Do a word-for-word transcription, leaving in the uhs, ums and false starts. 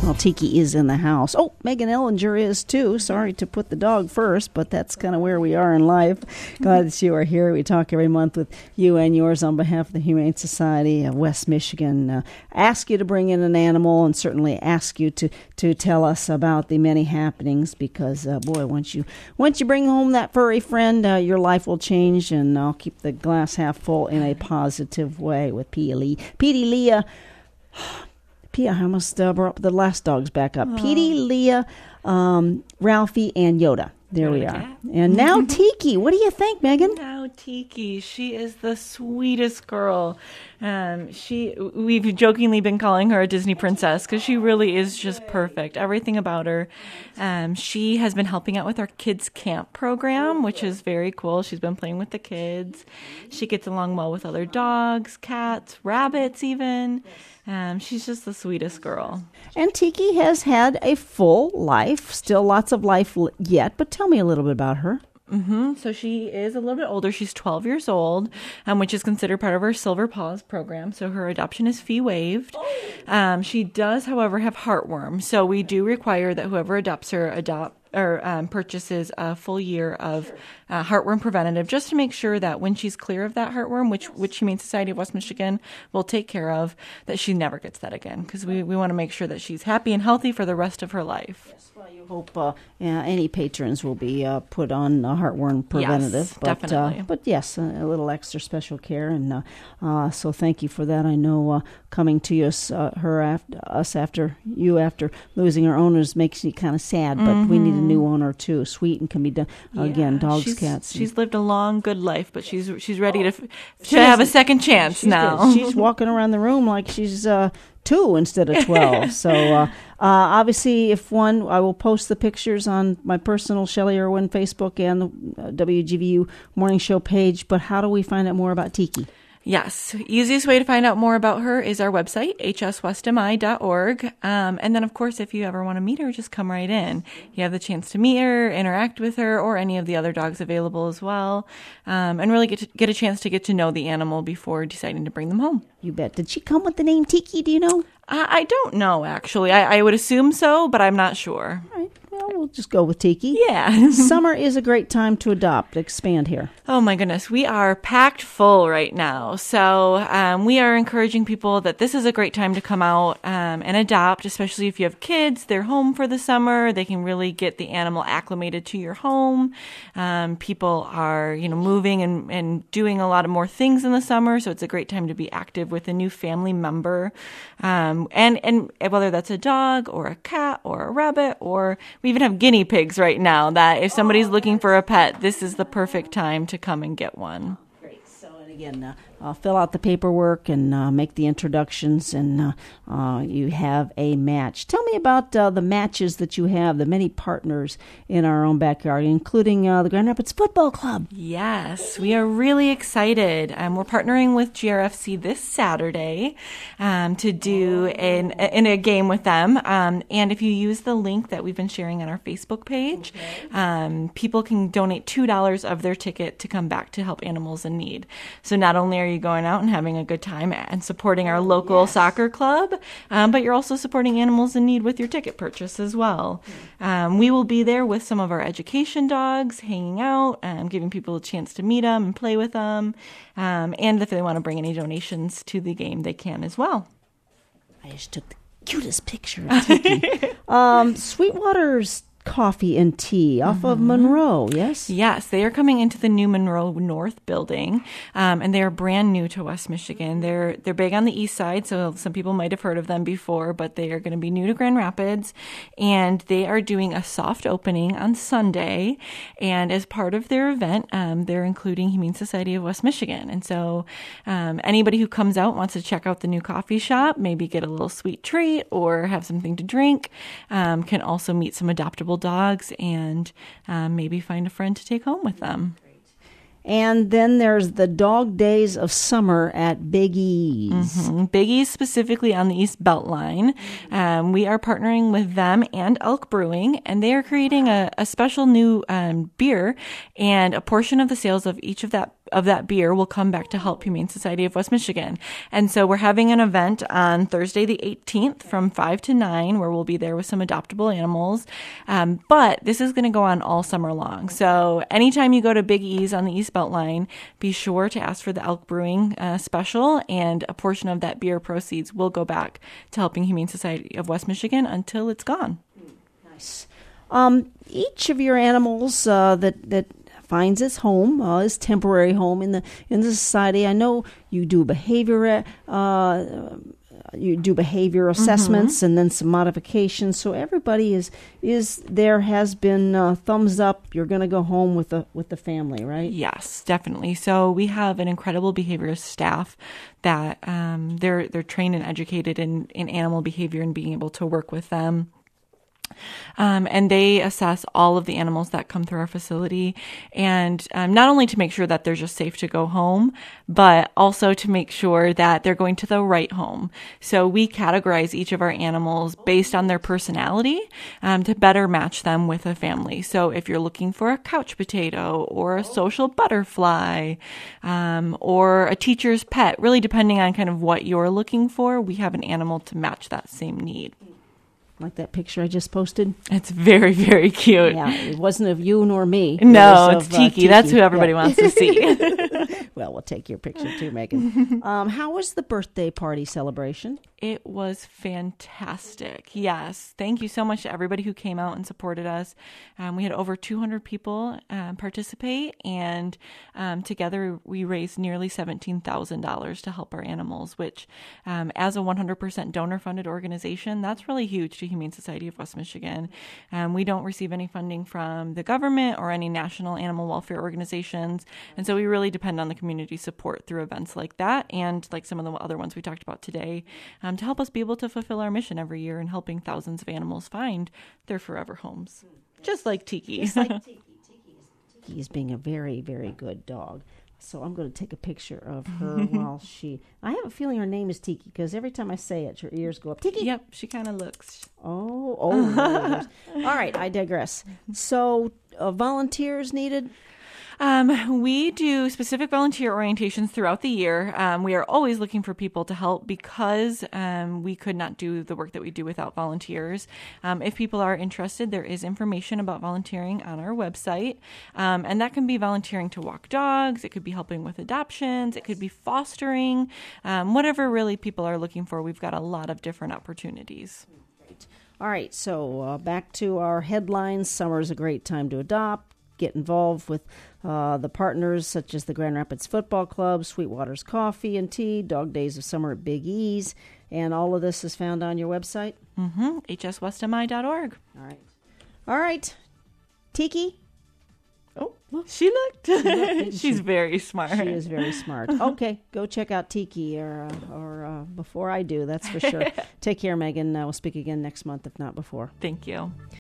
Well, Tiki is in the house. Oh, Megan Ellinger is too. Sorry to put the dog first, but that's kind of where we are in life. Glad that you are here. We talk every month with you and yours on behalf of the Humane Society of West Michigan. Uh, ask you to bring in an animal and certainly ask you to, to tell us about the many happenings because, uh, boy, once you once you bring home that furry friend, uh, your life will change, and I'll keep the glass half full in a positive way with Pia Lee. Petey Leah. Pia, I almost uh, brought the last dogs back up. Oh. Petey, Leah, um, Ralphie, and Yoda. There we are. And now Tiki. What do you think, Megan? Now Tiki. She is the sweetest girl. Um, she we've jokingly been calling her a Disney princess because she really is just perfect. Everything about her. Um, she has been helping out with our kids camp program, which is very cool. She's been playing with the kids. She gets along well with other dogs, cats, rabbits even. Um, she's just the sweetest girl. And Tiki has had a full life, still lots of life yet, but tell me a little bit about her. Mm-hmm. So she is a little bit older. She's twelve years old, um, which is considered part of our Silver Paws program. So her adoption is fee waived. Um, she does, however, have heartworm. So we do require that whoever adopts her adopt or um, purchases a full year of uh, heartworm preventative, just to make sure that when she's clear of that heartworm, which which Humane Society of West Michigan will take care of, that she never gets that again, because we, we want to make sure that she's happy and healthy for the rest of her life. Yes, well, you hope uh, yeah, any patrons will be uh, put on uh, heartworm preventative. Yes, but, definitely. Uh, but yes, a, a little extra special care, and uh, uh, so thank you for that. I know uh, coming to us, uh, her after us after you after losing our owners makes you kind of sad, but mm-hmm. we need a new owner too. Sweet and can be done uh, yeah, again. Dogs, she's, cats. She's lived a long, good life, but she's she's ready to to have a second chance she's now. Good. She's walking around the room like she's uh, two instead of twelve. So uh, uh, obviously, if one, I will post the pictures on my personal Shelley Irwin Facebook and the uh, W G V U Morning Show page. But how do we find out more about Tiki? Yes. Easiest way to find out more about her is our website, h s west m i dot org. Um, and then, of course, if you ever want to meet her, just come right in. You have the chance to meet her, interact with her, or any of the other dogs available as well, um, and really get to, get a chance to get to know the animal before deciding to bring them home. You bet. Did she come with the name Tiki? Do you know? I, I don't know, actually. I, I would assume so, but I'm not sure. All right. Well, we'll just go with Tiki. Yeah. Summer is a great time to adopt. Expand here. Oh, my goodness. We are packed full right now. So um, we are encouraging people that this is a great time to come out um, and adopt, especially if you have kids. They're home for the summer. They can really get the animal acclimated to your home. Um, people are, you know, moving and, and doing a lot of more things in the summer. So it's a great time to be active with a new family member. Um, and, and whether that's a dog or a cat or a rabbit, or we even have guinea pigs right now, that if somebody's looking for a pet, this is the perfect time to come and get one. Great. So, and again, uh, uh, fill out the paperwork and uh, make the introductions, and uh, uh, you have a match. Tell me about uh, the matches that you have, the many partners in our own backyard, including uh, the Grand Rapids Football Club. Yes, we are really excited. Um, we're partnering with G R F C this Saturday um, to do in, in a game with them. Um, and if you use the link that we've been sharing on our Facebook page, okay. um, people can donate two dollars of their ticket to come back to help animals in need. So not only are you going out and having a good time and supporting our local yes. soccer club, um, but you're also supporting animals in need with your ticket purchase as well. Um, we will be there with some of our education dogs, hanging out, um, giving people a chance to meet them and play with them. Um, and if they want to bring any donations to the game, they can as well. I just took the cutest picture of Tiki. um, Sweetwater's Coffee and Tea off mm-hmm. of Monroe, yes? Yes, they are coming into the new Monroe North building, um, and they are brand new to West Michigan. They're they're big on the east side, so some people might have heard of them before, but they are going to be new to Grand Rapids, and they are doing a soft opening on Sunday, and as part of their event, um, they're including Humane Society of West Michigan, and so um, anybody who comes out wants to check out the new coffee shop, maybe get a little sweet treat or have something to drink, um, can also meet some adoptable dogs and um, maybe find a friend to take home with them. And then there's the Dog Days of Summer at Big E's. Mm-hmm. Big E's specifically on the East Beltline. Um, we are partnering with them and Elk Brewing, and they are creating a, a special new um, beer, and a portion of the sales of each of that of that beer will come back to help Humane Society of West Michigan. And so we're having an event on Thursday the eighteenth from five to nine where we'll be there with some adoptable animals. Um, but this is going to go on all summer long. So anytime you go to Big E's on the East Beltline, be sure to ask for the Elk Brewing uh, special, and a portion of that beer proceeds will go back to helping Humane Society of West Michigan until it's gone. Nice. Um, each of your animals uh, that that finds its home, uh, its temporary home in the in the society. I know you do behavior uh, you do behavior assessments mm-hmm. and then some modifications. So everybody is is there has been uh, thumbs up. You're going to go home with the with the family, right? Yes, definitely. So we have an incredible behaviorist staff that um, they're they're trained and educated in in animal behavior and being able to work with them. Um, and they assess all of the animals that come through our facility, and um, not only to make sure that they're just safe to go home, but also to make sure that they're going to the right home. So we categorize each of our animals based on their personality um, to better match them with a family. So if you're looking for a couch potato or a social butterfly um, or a teacher's pet, really depending on kind of what you're looking for, we have an animal to match that same need. Like that picture I just posted. It's very, very cute. Yeah, it wasn't of you nor me. It no, it's of, uh, Tiki. Tiki. That's who everybody yeah. wants to see. Well, we'll take your picture too, Megan. Um, how was the birthday party celebration? It was fantastic. Yes. Thank you so much to everybody who came out and supported us. Um, we had over two hundred people um, participate, and um, together we raised nearly seventeen thousand dollars to help our animals, which um, as a one hundred percent donor-funded organization, that's really huge to Humane Society of West Michigan. Um, we don't receive any funding from the government or any national animal welfare organizations, and so we really depend on the community support through events like that and like some of the other ones we talked about today. Um, to help us be able to fulfill our mission every year in helping thousands of animals find their forever homes. Just like Tiki. Just like Tiki. Tiki is, Tiki is being a very, very good dog. So I'm going to take a picture of her while she... I have a feeling her name is Tiki because every time I say it, her ears go up. Tiki! Yep, she kind of looks... Oh, oh. All right, I digress. So uh, volunteers needed... Um, we do specific volunteer orientations throughout the year. Um, we are always looking for people to help because um, we could not do the work that we do without volunteers. Um, if people are interested, there is information about volunteering on our website, um, and that can be volunteering to walk dogs. It could be helping with adoptions. It could be fostering, um, whatever really people are looking for. We've got a lot of different opportunities. All right, so uh, back to our headlines. Summer is a great time to adopt. Get involved with uh, the partners such as the Grand Rapids Football Club, Sweetwater's Coffee and Tea, Dog Days of Summer at Big E's, and all of this is found on your website? Mm-hmm. H S west M I dot org. All right. All right. Tiki? Oh, she looked. She looked She's she? very smart. She is very smart. Okay, go check out Tiki or, uh, or uh, before I do, that's for sure. Take care, Megan. Uh, we'll speak again next month, if not before. Thank you.